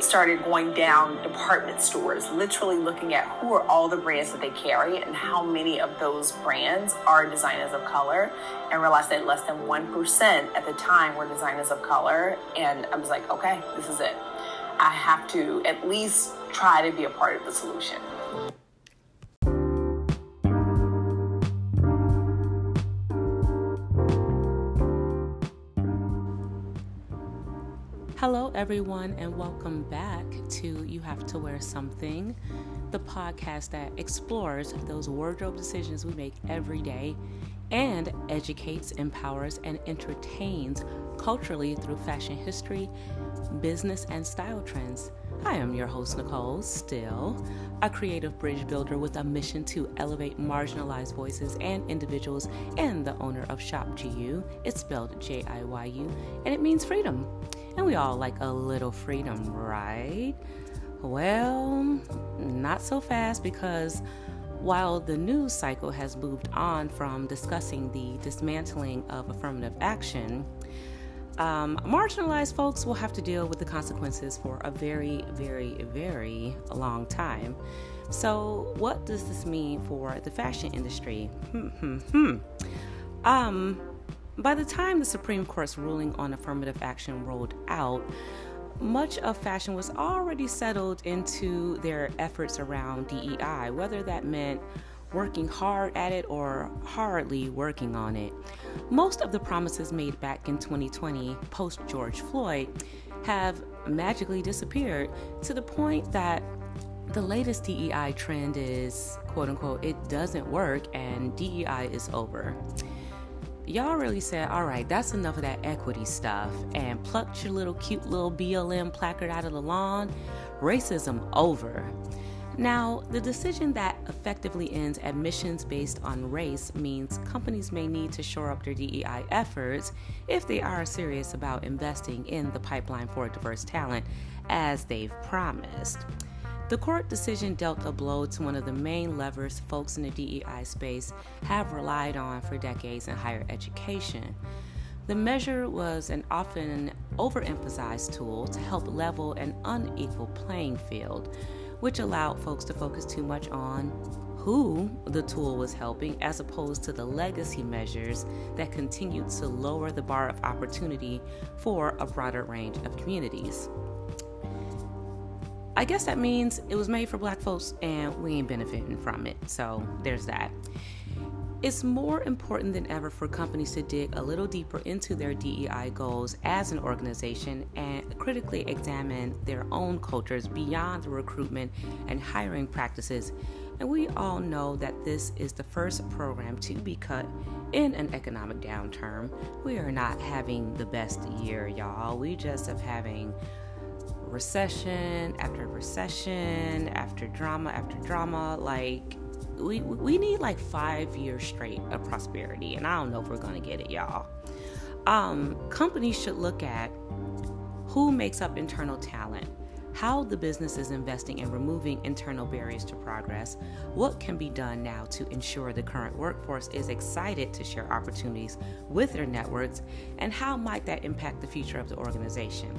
started going down department stores, literally looking at who are all the brands that they carry and how many of those brands are designers of color, and realized that less than 1% at the time were designers of color. And I was like, okay, this is it. I have to at least try to be a part of the solution. Hello, everyone, and welcome back to You Have to Wear Something, the podcast that explores those wardrobe decisions we make every day and educates, empowers, and entertains culturally through fashion history, business, and style trends. I am your host, Nicole Still, a creative bridge builder with a mission to elevate marginalized voices and individuals, and the owner of Shop GU. It's spelled J-I-Y-U, and it means freedom. And we all like a little freedom, right? Well, not so fast, because while the news cycle has moved on from discussing the dismantling of affirmative action, marginalized folks will have to deal with the consequences for a very, very, very long time. So what does this mean for the fashion industry? By the time the Supreme Court's ruling on affirmative action rolled out, much of fashion was already settled into their efforts around DEI, whether that meant working hard at it or hardly working on it. Most of the promises made back in 2020, post-George Floyd, have magically disappeared, to the point that the latest DEI trend is, quote-unquote, it doesn't work and DEI is over. Y'all really said, all right, that's enough of that equity stuff, and plucked your little cute little BLM placard out of the lawn. Racism over. Now, the decision that effectively ends admissions based on race means companies may need to shore up their DEI efforts if they are serious about investing in the pipeline for diverse talent, as they've promised. The court decision dealt a blow to one of the main levers folks in the DEI space have relied on for decades in higher education. The measure was an often overemphasized tool to help level an unequal playing field, which allowed folks to focus too much on who the tool was helping, as opposed to the legacy measures that continued to lower the bar of opportunity for a broader range of communities. I guess that means it was made for Black folks and we ain't benefiting from it. So there's that. It's more important than ever for companies to dig a little deeper into their DEI goals as an organization and critically examine their own cultures beyond the recruitment and hiring practices. And we all know that this is the first program to be cut in an economic downturn. We are not having the best year, y'all. We just are having recession after recession after drama. Like we need like 5 years straight of prosperity, and I don't know if we're gonna get it, y'all. Companies should look at who makes up internal talent, how the business is investing in removing internal barriers to progress, what can be done now to ensure the current workforce is excited to share opportunities with their networks, and how might that impact the future of the organization.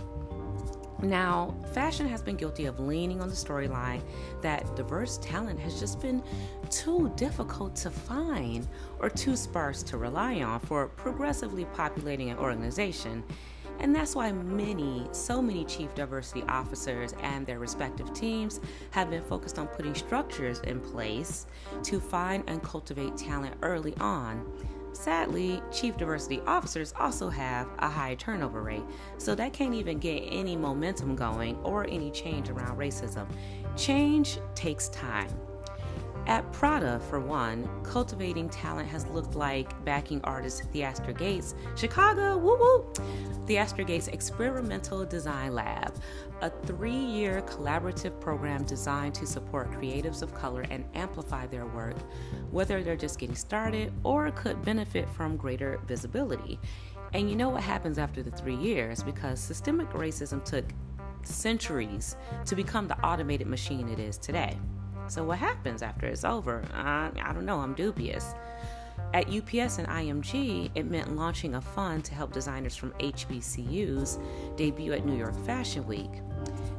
Now, fashion has been guilty of leaning on the storyline that diverse talent has just been too difficult to find or too sparse to rely on for progressively populating an organization. And that's why so many chief diversity officers and their respective teams have been focused on putting structures in place to find and cultivate talent early on. Sadly, chief diversity officers also have a high turnover rate, so that can't even get any momentum going or any change around racism. Change takes time. At Prada, for one, cultivating talent has looked like backing artist Theaster Gates, Chicago, woo woo! Theaster Gates Experimental Design Lab, a 3-year collaborative program designed to support creatives of color and amplify their work, whether they're just getting started or could benefit from greater visibility. And you know what happens after the 3 years, because systemic racism took centuries to become the automated machine it is today. So what happens after it's over? I don't know, I'm dubious. At UPS and IMG, it meant launching a fund to help designers from HBCUs debut at New York Fashion Week.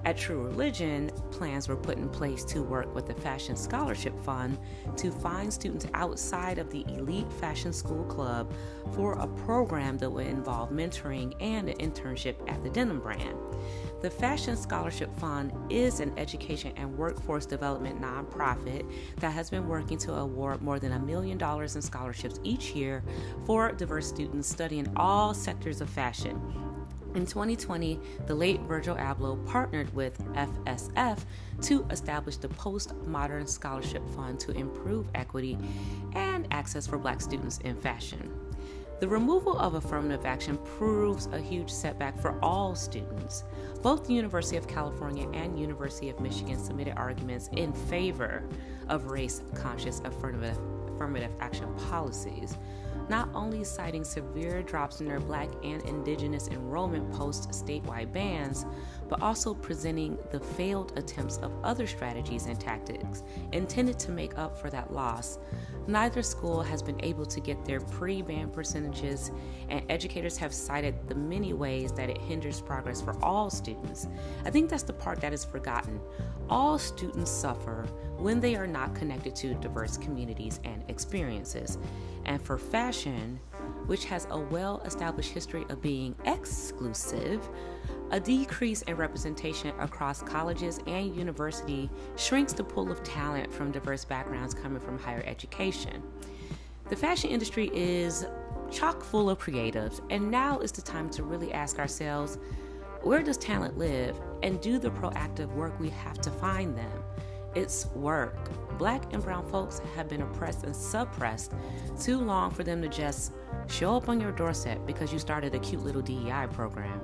At True Religion, plans were put in place to work with the Fashion Scholarship Fund to find students outside of the elite fashion school club for a program that would involve mentoring and an internship at the denim brand. The Fashion Scholarship Fund is an education and workforce development nonprofit that has been working to award more than $1 million in scholarships each year for diverse students studying all sectors of fashion. In 2020, the late Virgil Abloh partnered with FSF to establish the Postmodern Scholarship Fund to improve equity and access for Black students in fashion. The removal of affirmative action proves a huge setback for all students. Both the University of California and University of Michigan submitted arguments in favor of race-conscious affirmative action policies, not only citing severe drops in their Black and Indigenous enrollment post-statewide bans, but also presenting the failed attempts of other strategies and tactics intended to make up for that loss. Neither school has been able to get their pre-ban percentages, and educators have cited the many ways that it hinders progress for all students. I think that's the part that is forgotten. All students suffer when they are not connected to diverse communities and experiences. And for fashion, which has a well-established history of being exclusive, a decrease in representation across colleges and universities shrinks the pool of talent from diverse backgrounds coming from higher education. The fashion industry is chock full of creatives, and now is the time to really ask ourselves, where does talent live, and do the proactive work we have to find them. It's work. Black and brown folks have been oppressed and suppressed too long for them to just show up on your doorstep because you started a cute little DEI program.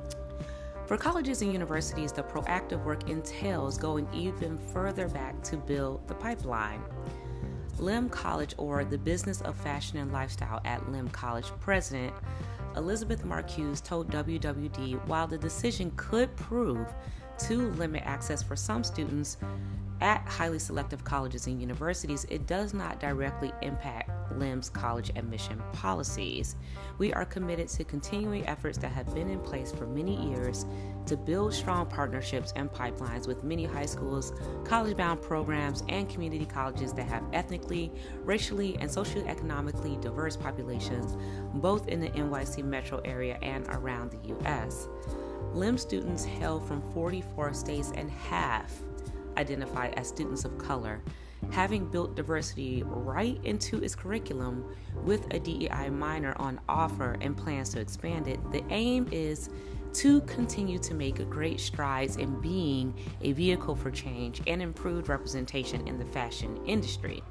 For colleges and universities, the proactive work entails going even further back to build the pipeline. Lim College, or the Business of Fashion and Lifestyle at Lim College President Elizabeth Marcuse told WWD while the decision could prove to limit access for some students at highly selective colleges and universities, it does not directly impact LIM's college admission policies. We are committed to continuing efforts that have been in place for many years to build strong partnerships and pipelines with many high schools, college-bound programs, and community colleges that have ethnically, racially, and socioeconomically diverse populations, both in the NYC metro area and around the U.S. LIM students hail from 44 states and half identify as students of color. Having built diversity right into its curriculum with a DEI minor on offer and plans to expand it, the aim is to continue to make great strides in being a vehicle for change and improved representation in the fashion industry.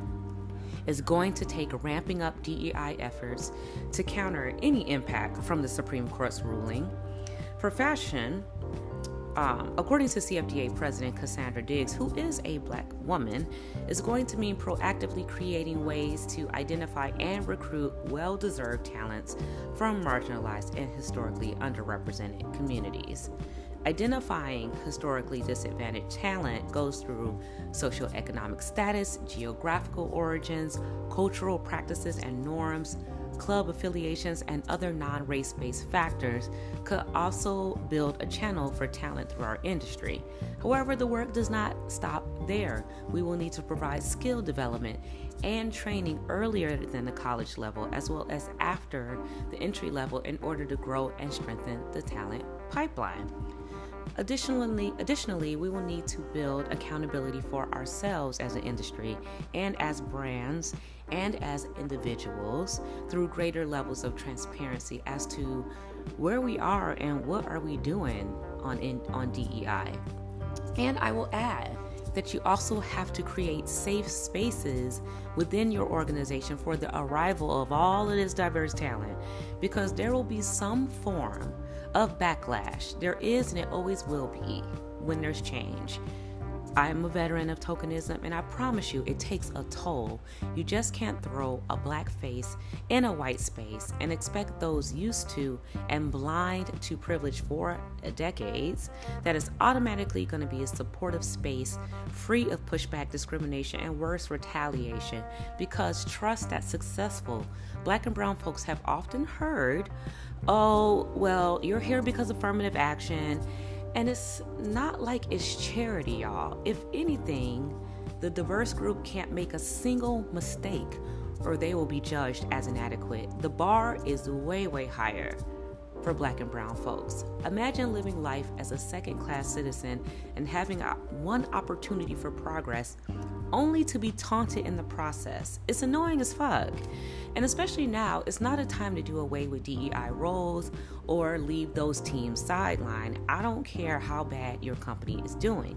It's going to take ramping up DEI efforts to counter any impact from the Supreme Court's ruling. For fashion, according to CFDA President Cassandra Diggs, who is a Black woman, is going to mean proactively creating ways to identify and recruit well-deserved talents from marginalized and historically underrepresented communities. Identifying historically disadvantaged talent goes through socioeconomic status, geographical origins, cultural practices and norms, club affiliations, and other non-race-based factors could also build a channel for talent through our industry. However, the work does not stop there. We will need to provide skill development and training earlier than the college level, as well as after the entry level, in order to grow and strengthen the talent pipeline. Additionally, we will need to build accountability for ourselves as an industry and as brands and as individuals through greater levels of transparency as to where we are and what are we doing on DEI. And I will add that you also have to create safe spaces within your organization for the arrival of all of this diverse talent, because there will be some form of backlash. There is, and it always will be when there's change. I am a veteran of tokenism, and I promise you it takes a toll. You just can't throw a black face in a white space and expect those used to and blind to privilege for decades that is automatically going to be a supportive space free of pushback, discrimination, and worse, retaliation, because trust that successful Black and brown folks have often heard, oh, well, you're here because of affirmative action, And it's not like it's charity, y'all. If anything, the diverse group can't make a single mistake or they will be judged as inadequate. The bar is way, way higher for Black and brown folks. Imagine living life as a second-class citizen and having one opportunity for progress only to be taunted in the process. It's annoying as fuck. And especially now, it's not a time to do away with DEI roles or leave those teams sidelined. I don't care how bad your company is doing.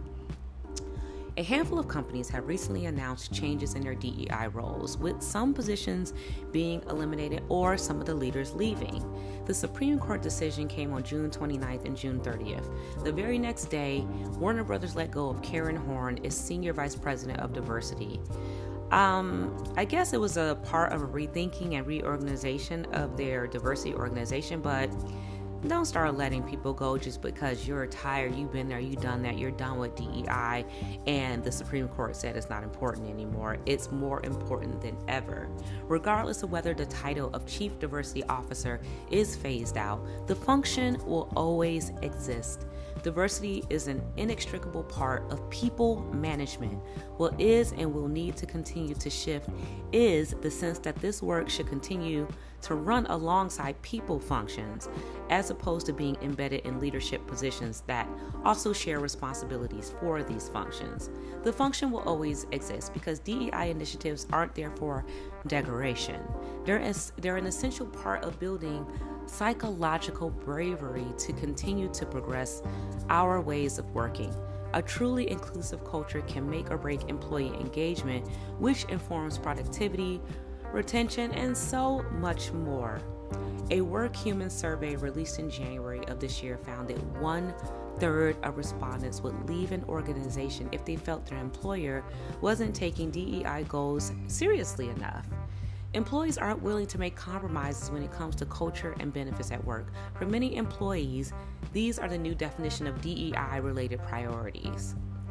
A handful of companies have recently announced changes in their DEI roles, with some positions being eliminated or some of the leaders leaving. The Supreme Court decision came on June 29th and June 30th. The very next day, Warner Brothers let go of Karen Horn as Senior Vice President of Diversity. I guess it was a part of a rethinking and reorganization of their diversity organization, but don't start letting people go just because you're tired, you've been there, you've done that, you're done with DEI, and the Supreme Court said it's not important anymore. It's more important than ever. Regardless of whether the title of Chief Diversity Officer is phased out, the function will always exist. Diversity is an inextricable part of people management. What is and will need to continue to shift is the sense that this work should continue to run alongside people functions, as opposed to being embedded in leadership positions that also share responsibilities for these functions. The function will always exist because DEI initiatives aren't there for decoration. They're an essential part of building psychological bravery to continue to progress our ways of working. A truly inclusive culture can make or break employee engagement, which informs productivity, retention, and so much more. A WorkHuman survey released in January of this year found that 1/3 of respondents would leave an organization if they felt their employer wasn't taking DEI goals seriously enough. Employees aren't willing to make compromises when it comes to culture and benefits at work. For many employees, these are the new definition of DEI-related priorities.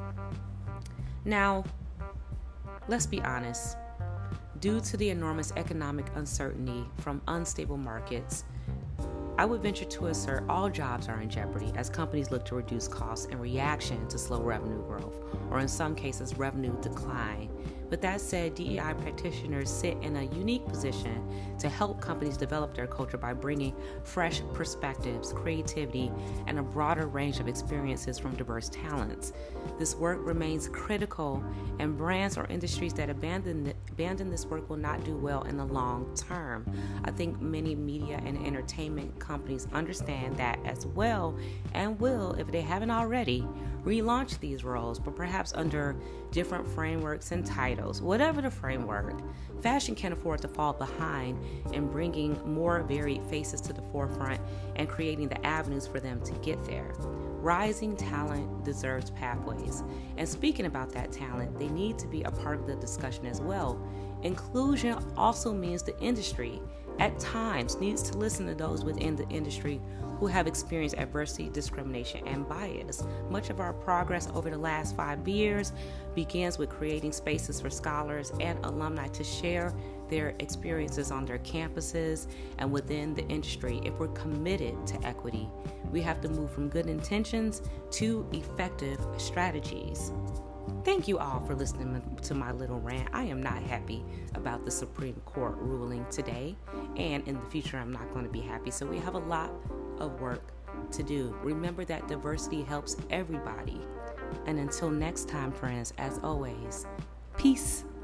Now, let's be honest. Due to the enormous economic uncertainty from unstable markets, I would venture to assert all jobs are in jeopardy as companies look to reduce costs in reaction to slow revenue growth, or in some cases, revenue decline. With that said, DEI practitioners sit in a unique position to help companies develop their culture by bringing fresh perspectives, creativity, and a broader range of experiences from diverse talents. This work remains critical, and brands or industries that abandon this work will not do well in the long term. I think many media and entertainment companies understand that as well, and will, if they haven't already, relaunch these roles, but perhaps under different frameworks and titles. Whatever the framework, fashion can't afford to fall behind in bringing more varied faces to the forefront and creating the avenues for them to get there. Rising talent deserves pathways. And speaking about that talent, they need to be a part of the discussion as well. Inclusion also means the industry, at times, needs to listen to those within the industry who have experienced adversity, discrimination, and bias. Much of our progress over the last 5 years begins with creating spaces for scholars and alumni to share their experiences on their campuses and within the industry. If we're committed to equity, we have to move from good intentions to effective strategies. Thank you all for listening to my little rant. I am not happy about the Supreme Court ruling today, and in the future I'm not going to be happy. So we have a lot of work to do. Remember that diversity helps everybody. And until next time, friends, as always, peace.